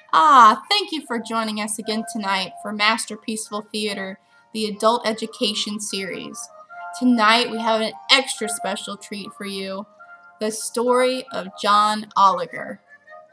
Thank you for joining us again tonight for Master Peaceful Theater, the Adult Education Series. Tonight we have an extra special treat for you, the story of John Oliger.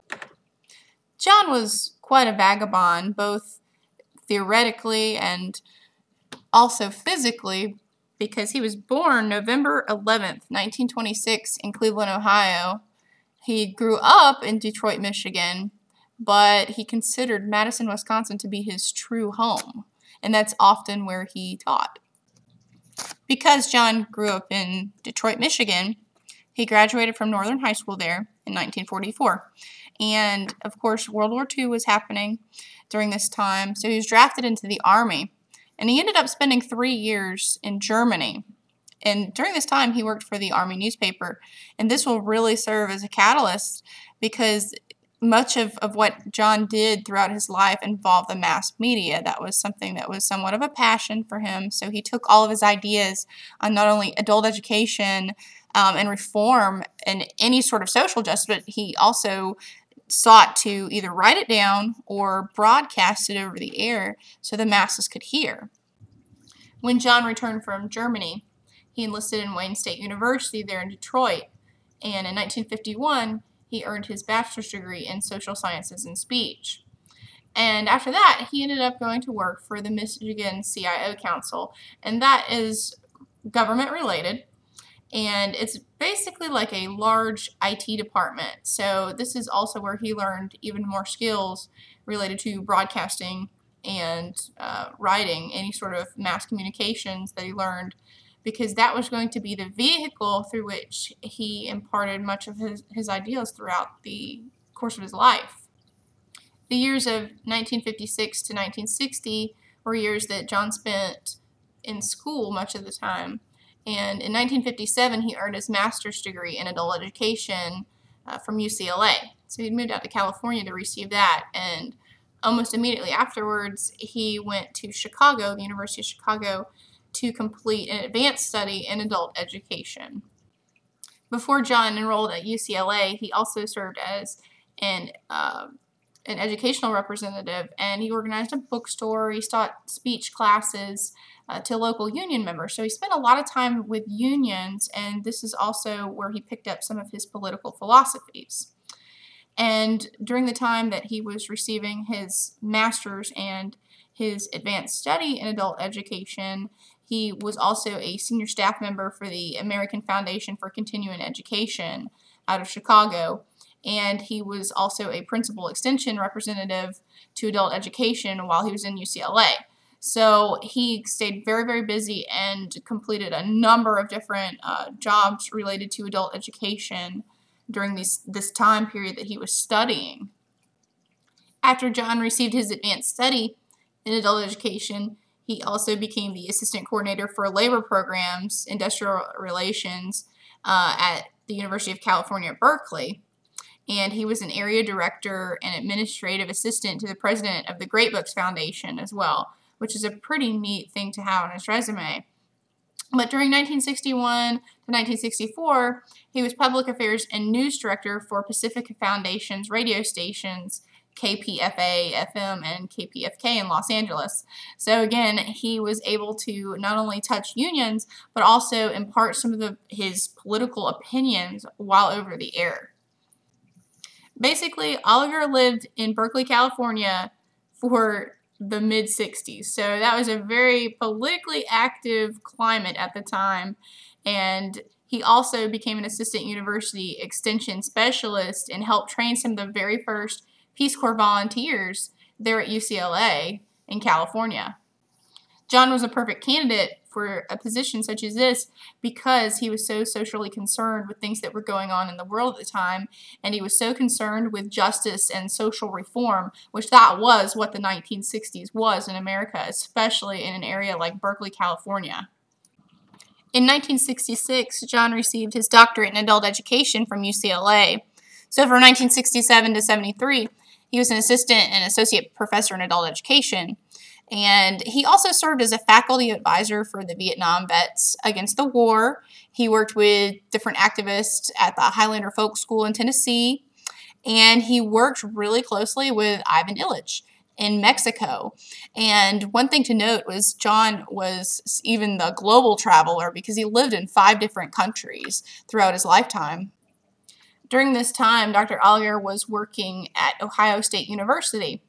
John was quite a vagabond, both theoretically and also physically, because he was born November 11th, 1926 in Cleveland, Ohio. He grew up in Detroit, Michigan, but he considered Madison, Wisconsin to be his true home, and that's often where he taught. Because John grew up in Detroit, Michigan, he graduated from Northern High School there in 1944. And, of course, World War II was happening during this time, so he was drafted into the Army. And he ended up spending 3 years in Germany. And during this time, he worked for the Army newspaper. And this will really serve as a catalyst because much of what John did throughout his life involved the mass media. That was something that was somewhat of a passion for him. So he took all of his ideas on not only adult education and reform and any sort of social justice, but he also sought to either write it down or broadcast it over the air so the masses could hear. When John returned from Germany, he enlisted in Wayne State University there in Detroit, and in 1951, he earned his bachelor's degree in social sciences and speech. And after that, he ended up going to work for the Michigan CIO Council, and that is government related, and it's basically like a large IT department. So this is also where he learned even more skills related to broadcasting and writing, any sort of mass communications that he learned, because that was going to be the vehicle through which he imparted much of his ideas throughout the course of his life. The years of 1956 to 1960 were years that John spent in school much of the time. And in 1957, he earned his master's degree in adult education from UCLA. So he moved out to California to receive that. And almost immediately afterwards, he went to Chicago, the University of Chicago, to complete an advanced study in adult education. Before John enrolled at UCLA, he also served as an educational representative, and he organized a bookstore. He taught speech classes to local union members. So he spent a lot of time with unions, and this is also where he picked up some of his political philosophies. And during the time that he was receiving his master's and his advanced study in adult education, he was also a senior staff member for the American Foundation for Continuing Education out of Chicago. And he was also a principal extension representative to adult education while he was in UCLA. So he stayed very, very busy and completed a number of different jobs related to adult education during this time period that he was studying. After John received his advanced study in adult education, he also became the assistant coordinator for labor programs, industrial relations at the University of California at Berkeley. And he was an area director and administrative assistant to the president of the Great Books Foundation as well, which is a pretty neat thing to have on his resume. But during 1961 to 1964, he was public affairs and news director for Pacific Foundation's radio stations, KPFA FM and KPFK in Los Angeles. So again, he was able to not only touch unions, but also impart some of his political opinions while over the air. Basically, Oliger lived in Berkeley, California for the mid-60s. So that was a very politically active climate at the time. And he also became an assistant university extension specialist and helped train some of the very first Peace Corps volunteers there at UCLA in California. John was a perfect candidate for a position such as this because he was so socially concerned with things that were going on in the world at the time, and he was so concerned with justice and social reform, which that was what the 1960s was in America, especially in an area like Berkeley, California. In 1966, John received his doctorate in adult education from UCLA. So from 1967 to 73, he was an assistant and associate professor in adult education. And he also served as a faculty advisor for the Vietnam vets against the war. He worked with different activists at the Highlander Folk School in Tennessee. and he worked really closely with Ivan Illich in Mexico. And one thing to note was John was even the global traveler because he lived in 5 different countries throughout his lifetime. During this time, Dr. Alger was working at Ohio State University.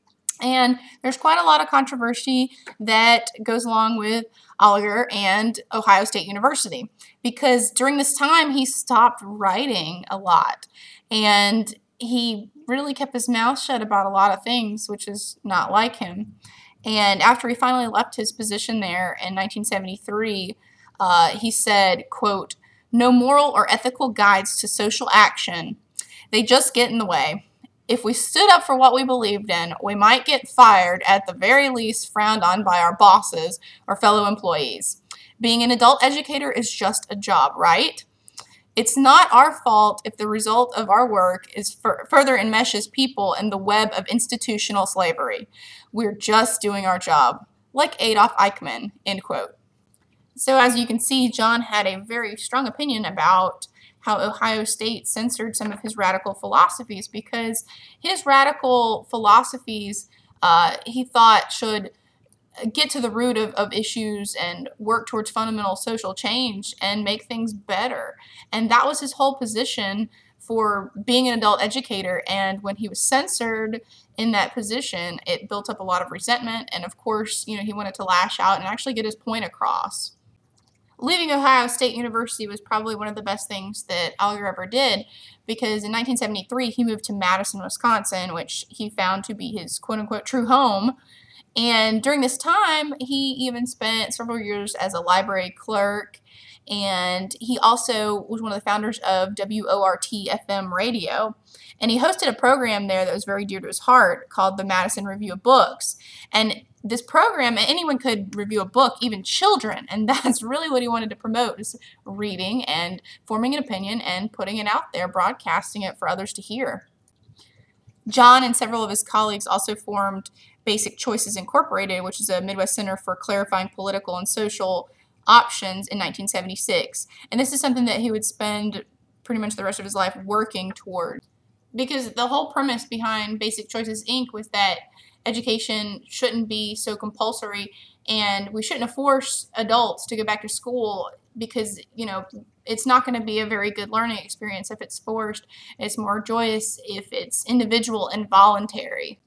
And there's quite a lot of controversy that goes along with Alger and Ohio State University because during this time he stopped writing a lot and he really kept his mouth shut about a lot of things, which is not like him. And after he finally left his position there in 1973, he said, quote, "No moral or ethical guides to social action. They just get in the way. If we stood up for what we believed in, we might get fired, at the very least frowned on by our bosses or fellow employees. Being an adult educator is just a job, right? It's not our fault if the result of our work is further enmeshes people in the web of institutional slavery. We're just doing our job." Like Adolf Eichmann, end quote. So as you can see, John had a very strong opinion about how Ohio State censored some of his radical philosophies because his radical philosophies he thought should get to the root of issues and work towards fundamental social change and make things better. And that was his whole position for being an adult educator. And when he was censored in that position, it built up a lot of resentment. And of course, he wanted to lash out and actually get his point across. Leaving Ohio State University was probably one of the best things that Alger ever did because in 1973 he moved to Madison, Wisconsin, which he found to be his quote-unquote true home. And during this time, he even spent several years as a library clerk, and he also was one of the founders of WORT FM radio. And he hosted a program there that was very dear to his heart called the Madison Review of Books. And this program, anyone could review a book, even children, and that's really what he wanted to promote, is reading and forming an opinion and putting it out there, broadcasting it for others to hear. John and several of his colleagues also formed Basic Choices Incorporated, which is a Midwest Center for Clarifying Political and Social Options, in 1976. And this is something that he would spend pretty much the rest of his life working toward. Because the whole premise behind Basic Choices Inc. was that education shouldn't be so compulsory and we shouldn't force adults to go back to school because, it's not going to be a very good learning experience if it's forced. It's more joyous if it's individual and voluntary.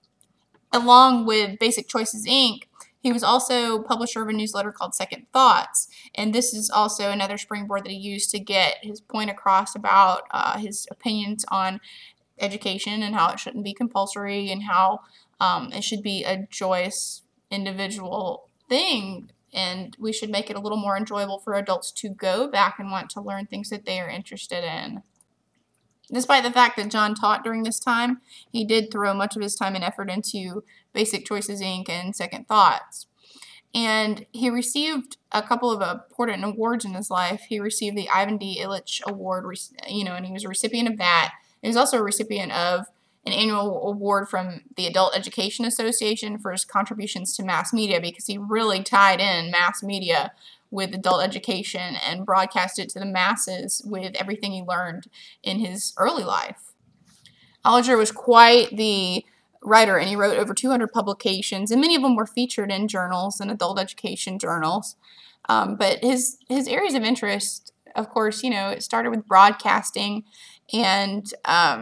Along with Basic Choices Inc., he was also publisher of a newsletter called Second Thoughts, and this is also another springboard that he used to get his point across about his opinions on education and how it shouldn't be compulsory and how it should be a joyous individual thing, and we should make it a little more enjoyable for adults to go back and want to learn things that they are interested in. Despite the fact that John taught during this time, he did throw much of his time and effort into Basic Choices Inc. and Second Thoughts. And he received a couple of important awards in his life. He received the Ivan D. Illich Award, and he was a recipient of that. He was also a recipient of an annual award from the Adult Education Association for his contributions to mass media because he really tied in mass media with adult education and broadcast it to the masses with everything he learned in his early life. Alger was quite the writer, and he wrote over 200 publications, and many of them were featured in journals and adult education journals. But his areas of interest, of course, it started with broadcasting, and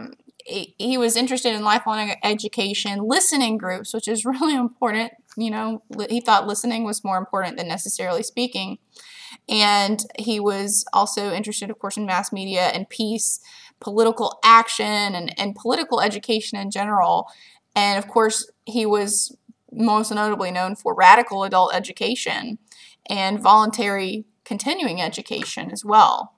he was interested in lifelong education, listening groups, which is really important. He thought listening was more important than necessarily speaking. And he was also interested, of course, in mass media and peace, political action, and political education in general. And, of course, he was most notably known for radical adult education and voluntary continuing education as well.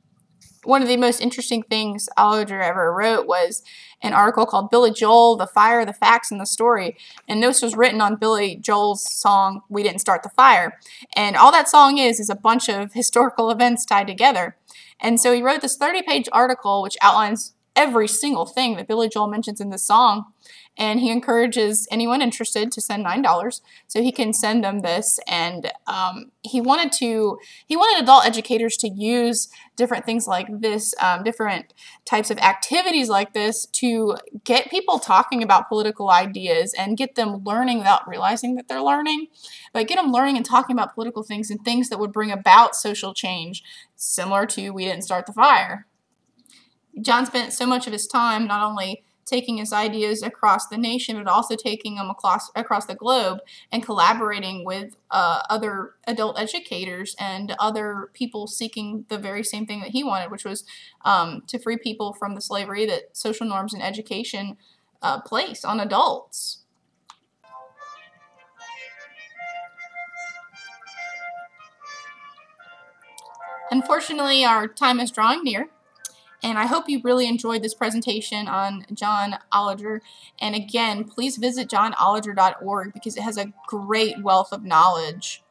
One of the most interesting things Alger ever wrote was an article called Billy Joel, The Fire, the Facts, and the Story. And this was written on Billy Joel's song, We Didn't Start the Fire. And all that song is a bunch of historical events tied together. And so he wrote this 30-page article which outlines every single thing that Billy Joel mentions in this song. and he encourages anyone interested to send $9 so he can send them this. And he wanted adult educators to use different things like this, different types of activities like this, to get people talking about political ideas and get them learning without realizing that they're learning, but get them learning and talking about political things and things that would bring about social change, similar to We Didn't Start the Fire. John spent so much of his time not only taking his ideas across the nation, but also taking them across the globe and collaborating with other adult educators and other people seeking the very same thing that he wanted, which was to free people from the slavery that social norms and education place on adults. Unfortunately, our time is drawing near, and I hope you really enjoyed this presentation on John Olliger. And again, please visit johnolliger.org because it has a great wealth of knowledge.